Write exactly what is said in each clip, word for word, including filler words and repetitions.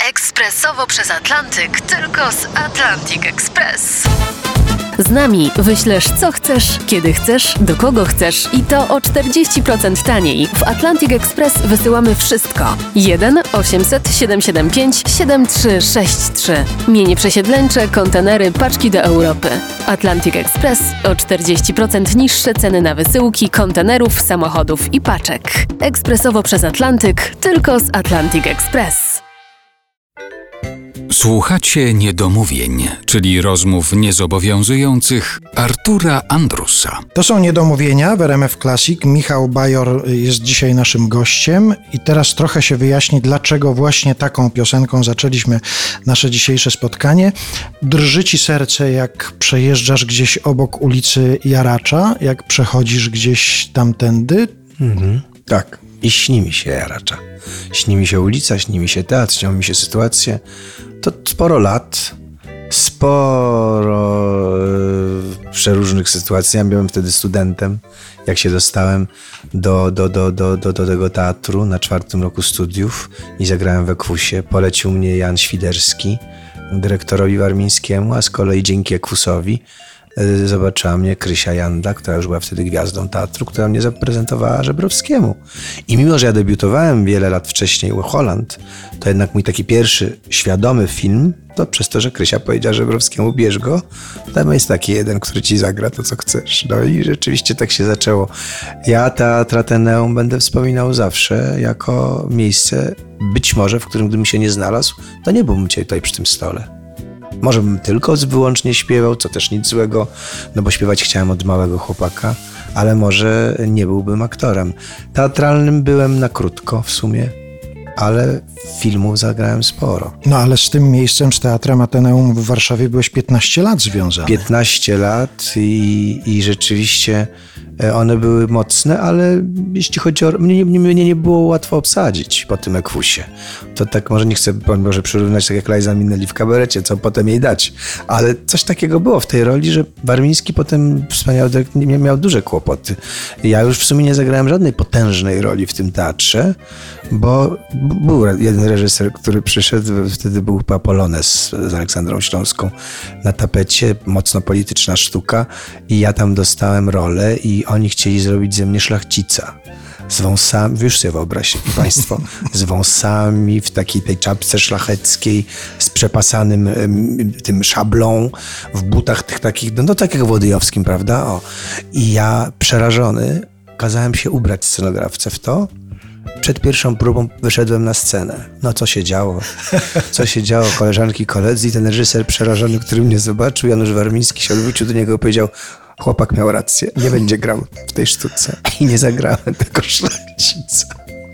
Ekspresowo przez Atlantyk, tylko z Atlantic Express. Z nami wyślesz co chcesz, kiedy chcesz, do kogo chcesz i to o czterdzieści procent taniej. W Atlantic Express wysyłamy wszystko. jeden osiemset siedemset siedemdziesiąt pięć siedemdziesiąt trzy sześćdziesiąt trzy. Mienie przesiedleńcze, kontenery, paczki do Europy. Atlantic Express o czterdzieści procent niższe ceny na wysyłki, kontenerów, samochodów i paczek. Ekspresowo przez Atlantyk, tylko z Atlantic Express. Słuchacie niedomówień, czyli rozmów niezobowiązujących Artura Andrusa. To są niedomówienia w R M F Classic. Michał Bajor jest dzisiaj naszym gościem i teraz trochę się wyjaśni, dlaczego właśnie taką piosenką zaczęliśmy nasze dzisiejsze spotkanie. Drży ci serce, jak przejeżdżasz gdzieś obok ulicy Jaracza, jak przechodzisz gdzieś tamtędy? Mhm. Tak. I śni mi się Jaracza. Śni mi się ulica, śni mi się teatr, śnią mi się sytuacje. To sporo lat, sporo yy, przeróżnych sytuacji. Ja byłem wtedy studentem, jak się dostałem do, do, do, do, do, do tego teatru na czwartym roku studiów i zagrałem w Ekwusie. Polecił mnie Jan Świderski, dyrektorowi Warmińskiemu, a z kolei dzięki Ekwusowi zobaczyła mnie Krysia Janda, która już była wtedy gwiazdą teatru, która mnie zaprezentowała Żebrowskiemu. I mimo, że ja debiutowałem wiele lat wcześniej u Holland, to jednak mój taki pierwszy świadomy film, to przez to, że Krysia powiedziała Żebrowskiemu, bierz go, tam jest taki jeden, który ci zagra to, co chcesz. No i rzeczywiście tak się zaczęło. Ja Teatr Ateneum będę wspominał zawsze jako miejsce, być może, w którym gdybym się nie znalazł, to nie byłbym dzisiaj tutaj przy tym stole. Może bym tylko wyłącznie śpiewał, co też nic złego, no bo śpiewać chciałem od małego chłopaka, ale może nie byłbym aktorem. Teatralnym byłem na krótko w sumie, ale filmów zagrałem sporo. No ale z tym miejscem, z Teatrem Ateneum w Warszawie byłeś piętnaście lat związany. piętnaście lat i, i rzeczywiście one były mocne, ale jeśli chodzi o... Mnie, mnie nie było łatwo obsadzić po tym Ekwusie. To tak, może nie chcę może przyrównać tak jak Liza Minnelli w kabarecie, co potem jej dać, ale coś takiego było w tej roli, że Warmiński potem wspaniały dyrektor miał duże kłopoty. Ja już w sumie nie zagrałem żadnej potężnej roli w tym teatrze, bo był jeden reżyser, który przyszedł, wtedy był Polonez z Aleksandrą Śląską na tapecie, mocno polityczna sztuka i ja tam dostałem rolę i oni chcieli zrobić ze mnie szlachcica. Z wąsami, już sobie wyobraźcie państwo, z wąsami w takiej tej czapce szlacheckiej, z przepasanym um, tym szablą, w butach tych takich, no, no tak jak w Łodyjowskim, prawda? O. I ja przerażony kazałem się ubrać scenografce w to. Przed pierwszą próbą wyszedłem na scenę. No co się działo? Co się działo? Koleżanki, koledzy i ten reżyser przerażony, który mnie zobaczył, Janusz Warmiński, się odwrócił do niego i powiedział: chłopak miał rację, nie będzie grał w tej sztuce. I nie zagrałem tego szlachcica.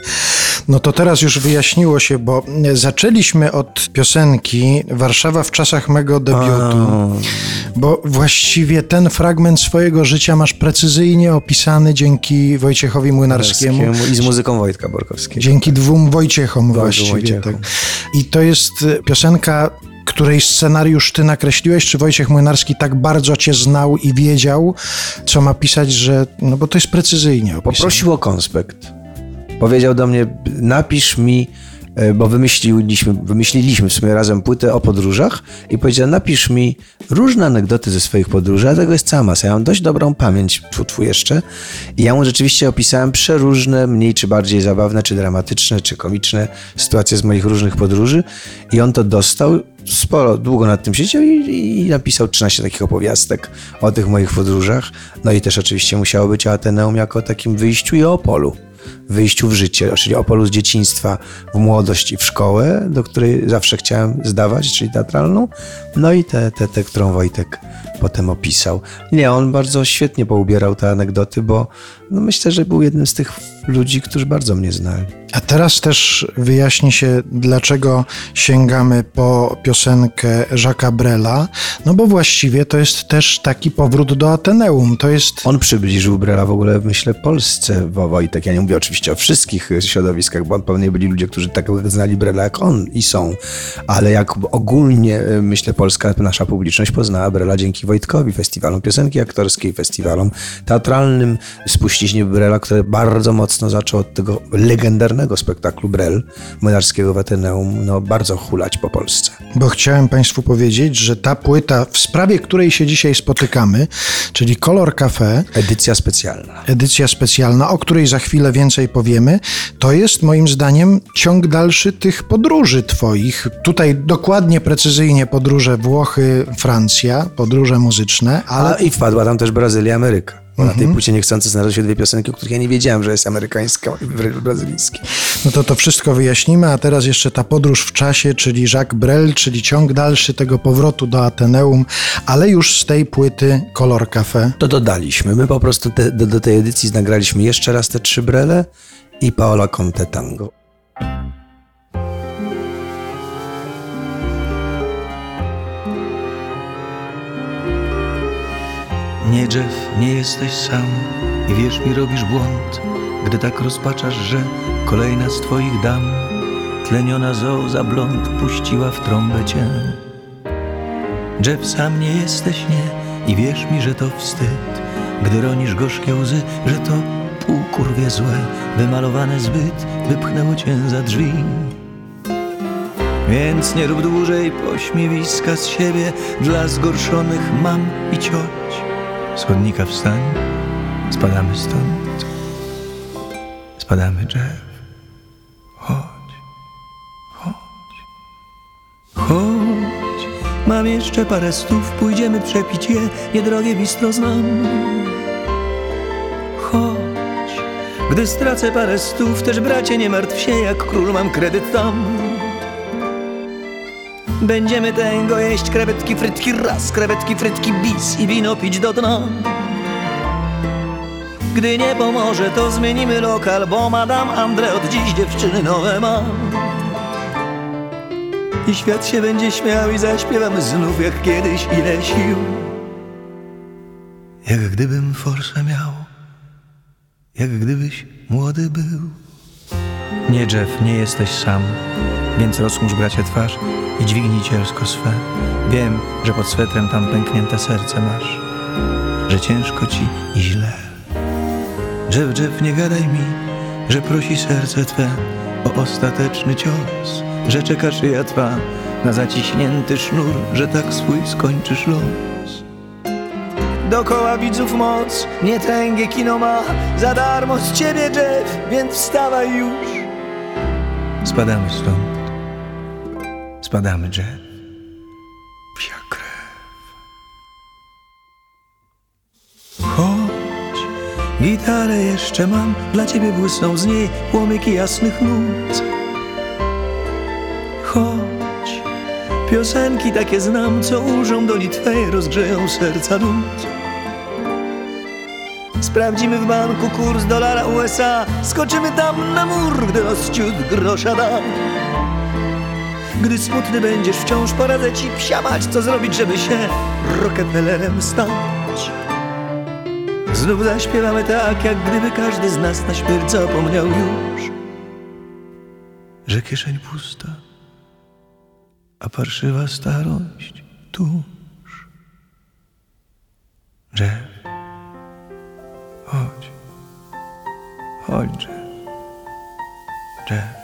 No to teraz już wyjaśniło się, bo zaczęliśmy od piosenki Warszawa w czasach mego debiutu, oh. bo właściwie ten fragment swojego życia masz precyzyjnie opisany dzięki Wojciechowi Młynarskiemu. I z muzyką Wojtka Borkowskiego. Dzięki dwóm Wojciechom Dwóm właściwie. Wojciechom. Tak. I to jest piosenka, której scenariusz ty nakreśliłeś, czy Wojciech Młynarski tak bardzo cię znał i wiedział, co ma pisać, że... No bo to jest precyzyjnie opisane. Poprosił o konspekt. Powiedział do mnie, napisz mi, bo wymyśliliśmy, wymyśliliśmy w sumie razem płytę o podróżach i powiedział, napisz mi różne anegdoty ze swoich podróży, a tego jest cała masa. Ja mam dość dobrą pamięć, twój jeszcze. I ja mu rzeczywiście opisałem przeróżne, mniej czy bardziej zabawne, czy dramatyczne, czy komiczne sytuacje z moich różnych podróży i on to dostał. Sporo, długo nad tym siedział i, i napisał trzynaście takich opowiastek o tych moich podróżach. No i też oczywiście musiało być o Ateneum jako takim wyjściu i o Opolu. Wyjściu w życie, czyli Opolu z dzieciństwa w młodość i w szkołę, do której zawsze chciałem zdawać, czyli teatralną. No i tę, te, te, którą Wojtek potem opisał. Nie, on bardzo świetnie poubierał te anegdoty, bo no myślę, że był jednym z tych ludzi, którzy bardzo mnie znali. A teraz też wyjaśni się, dlaczego sięgamy po piosenkę Jacques'a Brela, no bo właściwie to jest też taki powrót do Ateneum. To jest... On przybliżył Brela w ogóle, myślę, Polsce, Wojtek. Ja nie mówię oczywiście o wszystkich środowiskach, bo pewnie byli ludzie, którzy tak znali Brela jak on i są, ale jak ogólnie, myślę, polska, nasza publiczność poznała Brela dzięki Wojtkowi, festiwalom piosenki aktorskiej, festiwalom teatralnym, spuściźnie Brela, które bardzo mocno zaczął od tego legendarnego fenomenalnego spektaklu Brel Młynarskiego w Ateneum no, bardzo hulać po Polsce. Bo chciałem Państwu powiedzieć, że ta płyta, w sprawie której się dzisiaj spotykamy, czyli Kolor Café, Edycja specjalna. edycja specjalna, o której za chwilę więcej powiemy, to jest moim zdaniem ciąg dalszy tych podróży Twoich. Tutaj dokładnie, precyzyjnie podróże Włochy, Francja, podróże muzyczne, ale... A i wpadła tam też Brazylia, Ameryka. Bo na tej płycie niechcący znalazły się dwie piosenki, o których ja nie wiedziałem, że jest amerykańska i brazylijska. No to to wszystko wyjaśnimy, a teraz jeszcze ta podróż w czasie, czyli Jacques Brel, czyli ciąg dalszy tego powrotu do Ateneum, ale już z tej płyty Kolor Café. To dodaliśmy. My po prostu te, do, do tej edycji nagraliśmy jeszcze raz te trzy Brele i Paola Conte Tango. Nie, Jeff, nie jesteś sam i wierz mi, robisz błąd, gdy tak rozpaczasz, że kolejna z twoich dam tleniona zoo za blond puściła w trąbę cię. Jeff, sam nie jesteś, nie, i wierz mi, że to wstyd, gdy ronisz gorzkie łzy, że to półkurwie złe, wymalowane zbyt, wypchnęło cię za drzwi. Więc nie rób dłużej pośmiewiska z siebie dla zgorszonych mam i cioć. Z chodnika wstań, spadamy stąd, spadamy, Jeff. Chodź, chodź, chodź. Mam jeszcze parę stów, pójdziemy przepić je, niedrogie bistro znam. Chodź, gdy stracę parę stów, też bracie nie martw się, jak król mam kredyt tam. Będziemy tęgo jeść krewetki, frytki raz, krewetki, frytki bis i wino pić do dna. Gdy nie pomoże, to zmienimy lokal, bo Madame André od dziś dziewczyny nowe ma. I świat się będzie śmiał i zaśpiewamy znów jak kiedyś, ile sił. Jak gdybym forsę miał, jak gdybyś młody był. Nie, Jeff, nie jesteś sam, więc rozchmurz, bracie, twarz i dźwignij cielsko swe. Wiem, że pod swetrem tam pęknięte serce masz, że ciężko ci i źle. Jeff, Jeff, nie gadaj mi, że prosi serce twe o ostateczny cios, że czeka szyja twa na zaciśnięty sznur, że tak swój skończysz los. Dokoła widzów moc, nie tęgie kino ma, za darmo z ciebie, Jeff, więc wstawaj już. Spadamy stąd, spadamy, Jeff. Psia krew. Chodź, gitarę jeszcze mam, dla ciebie błysną z niej płomyki jasnych nut. Chodź, piosenki takie znam, co ulżą do Litwej, rozgrzeją serca lud. Sprawdzimy w banku kurs dolara U S A, skoczymy tam na mur, gdy los ciut grosza da. Gdy smutny będziesz wciąż, poradzę ci, psia mać, co zrobić, żeby się Rockefellerem stać. Znów zaśpiewamy tak, jak gdyby każdy z nas na śmierć zapomniał już, że kieszeń pusta, a parszywa starość tuż. Jeff, chodź, chodź, Jeff, Jeff.